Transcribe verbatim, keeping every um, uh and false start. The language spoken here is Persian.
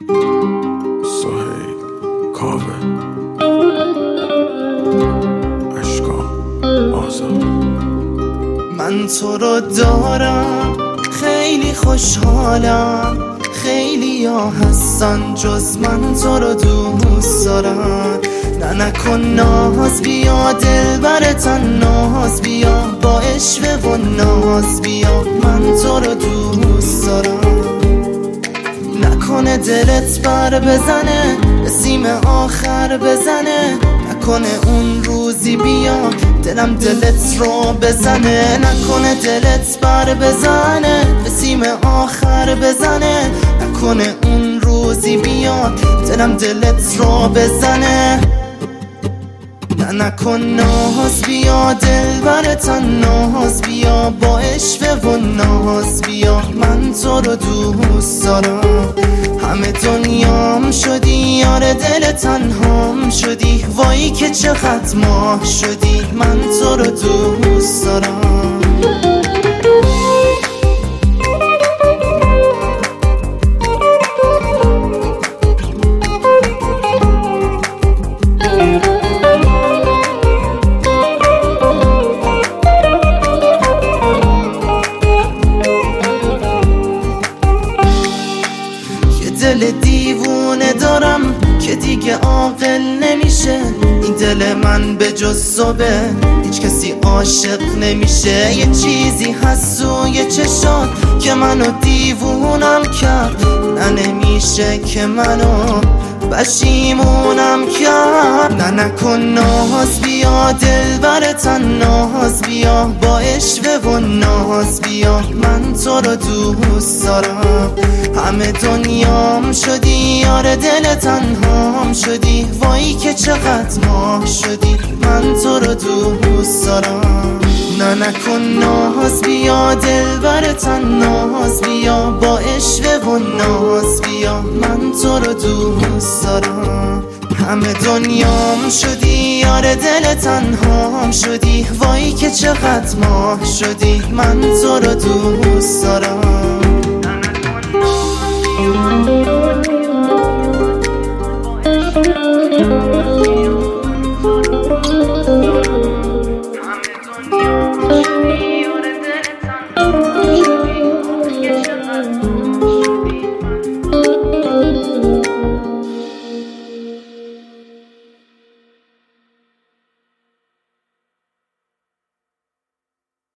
سهیل کاوه اشکا آزاد. من تو رو دارم خیلی خوشحالم، خیلی ها هستن جز من تو رو دوست دارم. نه نکن ناز بیا دل برتن ناز بیا، با عشق و ناز بیا من تو رو دوست دارم. نکنه دلت بر بزنه سیم آخر بزنه، نکنه اون روزی بیا دلم دلت رو بزنه. نکنه دلت بر بزنه سیم آخر بزنه، نکنه اون روزی بیا دلم دلت رو بزنه. نه نکن ناز بیا دل برتن ناز بیا، با عشق و ناز بیا من تو رو دوست دارم. همه دنیام شدی یار دل تنهام شدی، وای که چقدر ماه شدی من تو رو دوست دارم. دل دیوونه دارم که دیگه عاقل نمیشه، این دل من به جز تو به هیچ کسی عاشق نمیشه. یه چیزی هست سوی چشات که منو دیوونم کرد، نه نمیشه که منو پشیمونم کرد. نه نکن ناز بیا دل برتن ناز بیا، با عشق و ناز بیا من تو رو دوست دارم. همه دنیام شدی یار دل تنهام شدی، وای که چقدر ماه شدی من تو رو دوست دارم. نه نکن ناز بیا دل برتن ناز بیا، با عشق و ناز بیا من تو رو دوست دارم. همه دنیام شدی یار دل تنهام شدی، وای که چقدر ماه شدی من تو رو دوست دارم.